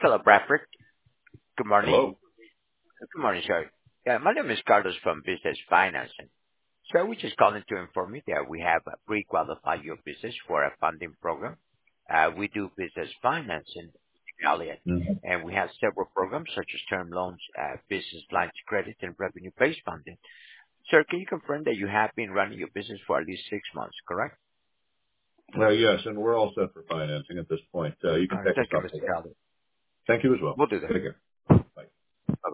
Hello, Bradford. Good morning. Hello. Good morning, sir. Yeah, my name is Carlos from Business Financing. So we just calling to inform you that we have pre-qualified your business for a funding program. We do business financing in Elliott, Mhm. and we have several programs such as term loans, business lines of credit, and revenue-based funding. Sir, can you confirm that you have been running your business for at least 6 months, correct? Yes, and we're all set for financing at this point. You All can right. pick us Thank you, up. Mr. Calder. Thank you as well. We'll do that. Take care.